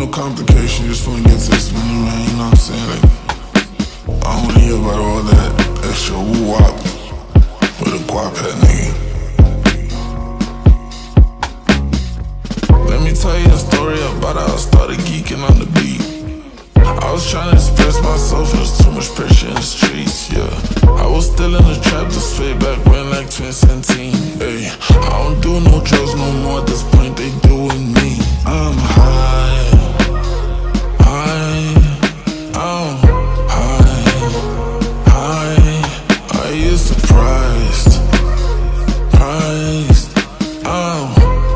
no complication, just wanna get to this money, man. You know what I'm saying? Like, I don't wanna hear about all that extra woo-wop with a guap head nigga. Let me tell you a story about how I started geeking on the beat. I was trying to express myself, there's too much pressure in the streets, yeah. I was still in the trap, this way back when, like 2017, ayy. I don't do no drugs no more, at this point they doing me. I'm high, I'm high. Are you surprised? I'm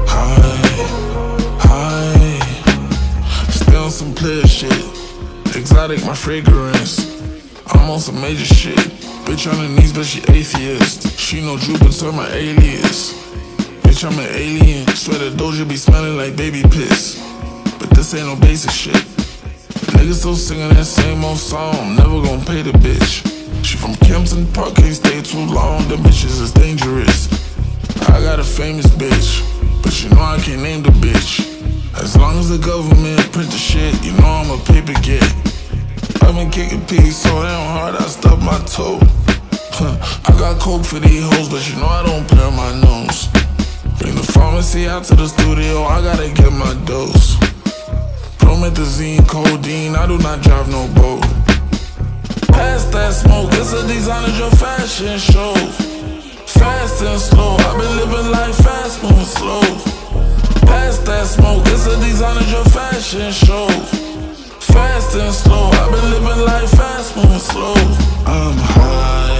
high. Still on some player shit. Exotic, my fragrance. I'm on some major shit. Bitch on her knees, but she atheist. She know Jupiter, my alias. Bitch, I'm an alien. Swear the Doja be smelling like baby piss. But this ain't no basic shit. Niggas still singing that same old song. Never gon' pay the bitch. She from Kempton Park, can't stay too long. Them bitches is dangerous. I got a famous bitch, but you know I can't name the bitch. As long as the government print the shit, you know I'm a paper get. I've been kicking peas so damn hard I stubbed my toe. I got coke for these hoes, but you know I don't play on my nose. Bring the pharmacy out to the studio, I gotta get my dose. Promethazine, codeine, I do not drive no boat. Pass that smoke, it's a designer your fashion show. Fast and slow, I've been living life fast, moving slow. Pass that smoke, it's a designer your fashion show. Fast and slow, I've been living life fast, moving slow. I'm high.